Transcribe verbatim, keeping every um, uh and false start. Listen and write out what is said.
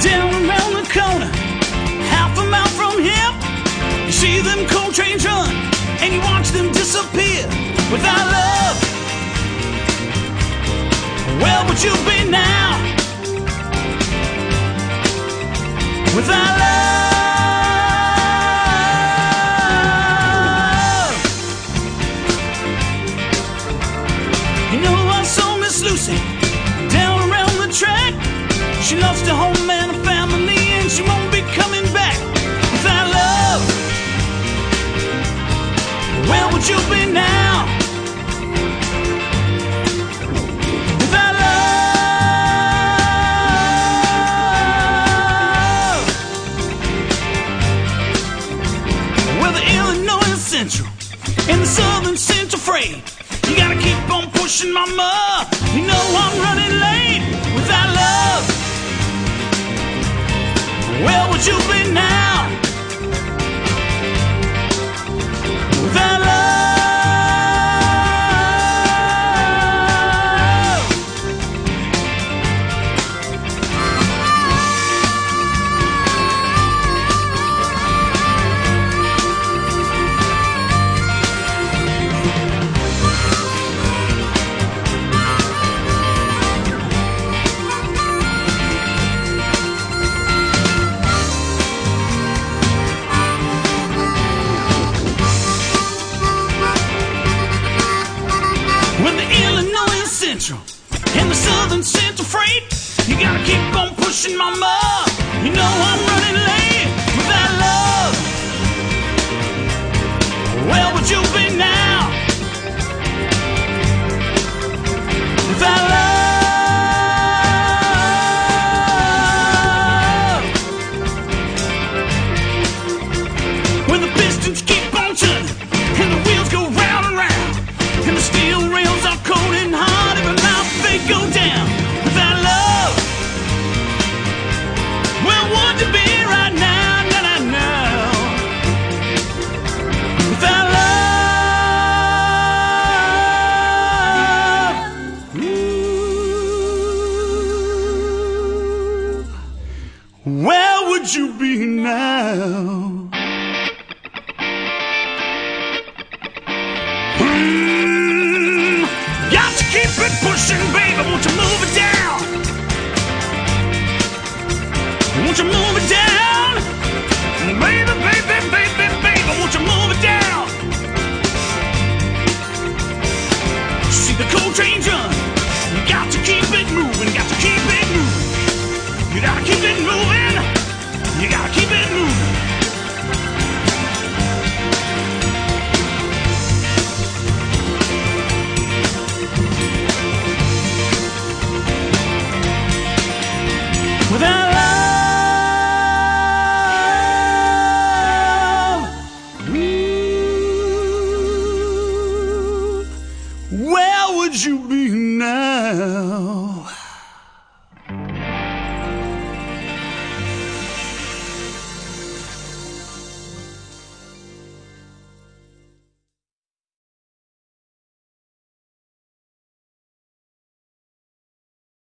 Down around the corner, half a mile from here, you see them coal trains run, and you watch them disappear. Without love, where would you be now? Without love, you know I saw Miss Lucy down around the track. She loves her home and her family, and she won't be coming back. Without love, where would you be now? Without love, well, the Illinois Central and the Southern Central Freight, you gotta keep on pushing, mama. You know I'm running late. Without love, where would you be now? Without love, with the Illinois Central and the Southern Central Freight, you gotta keep on pushing, mama. You know I'm running late. Without love, where would you be now? Without love, when the pistons keep on turning and the wheels go round and round, and the steel rails are cold and hard, every mouth they go down. Without love, where would you be right now? No, no, no. Without love, ooh, where would you be now? Mm, got to keep it pushing, baby. Won't you move it down? Won't you move it down? Baby, baby, baby, baby, won't you move it down? See the coal trains run. You got to keep it moving, got to keep it moving. You gotta keep it moving. You gotta keep it moving. Without